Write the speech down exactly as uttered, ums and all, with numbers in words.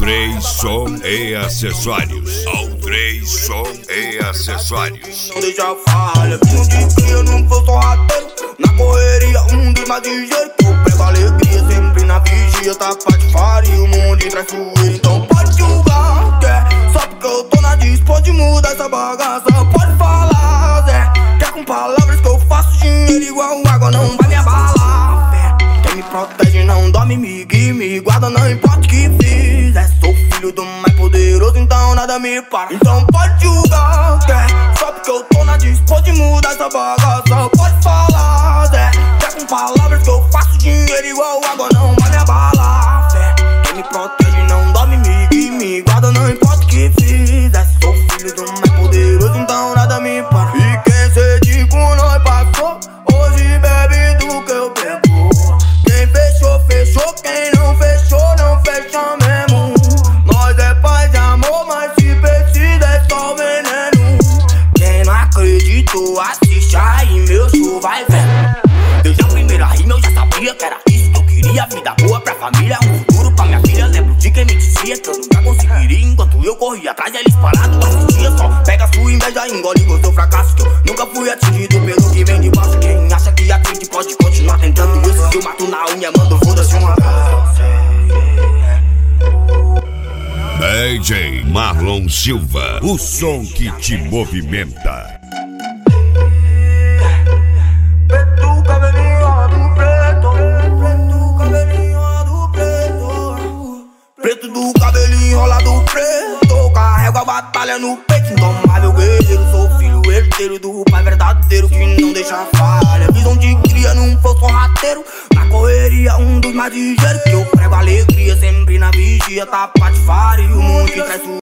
Aldrey Som e Acessórios. Aldrey Som e Acessórios. Não deixa falha, um de cria, não sou só rateiro. Na correria, um dos mais ligeiros. Eu prego alegria, sempre na vigia. Tá patifaria, o mundo em traiçoeiro. Então pode julgar, quer? Só porque eu tô na disp, pode mudar essa bagaça. Pode falar, Zé. Quer com palavras que eu faço dinheiro igual água, não vai me abalar, fé. Quem me protege não dorme, me guia, me guarda, não importa o que fizer. Sou filho do mais poderoso, então nada me para. Então pode julgar, quer? Só porque eu tô na disp, pode mudar essa bagaça. Pode falar, Zé. Quer com palavras que eu faço dinheiro igual água, não vai me abalar, fé. Quem me protege não dorme, me guia, me guarda, não importa o que fizer. Sou filho do mais poderoso, então nada me para. E quem cede com nós passou, hoje bebe do que eu bebo. Quem fechou, fechou, quem não fechou, não fecha mesmo. Nós é paz e amor, mas se precisa é só veneno. Quem não acreditou, assiste aí, meu show vai ver. Desde a primeira rima eu já sabia que era isso que eu queria. Vida boa pra família, um futuro pra minha filha. Lembro de quem me dizia que eu nunca conseguiria. Enquanto eu corria atrás, eles parados assistia. Só pega sua inveja e engole o seu fracasso. Que eu nunca fui atingido pelo que vem de baixo. Quem acha que atende pode continuar tentando. Esse que eu mato na unha, mando foda-se uma vez. D J Marlon Silva, o som que te movimenta. Preto, cabelinho do preto. Preto, cabelinho do preto. Preto do cabelinho enrolado preto. Carrego a batalha no peito. Indomável guerreiro, sou filho herdeiro do pai verdadeiro que não deixa falha. Visão de cria, não sou só rateiro. Na correria, um dos mais ligeiros. Que eu prego alegria, sempre na vigia. Tá patifaria, o mundo que traz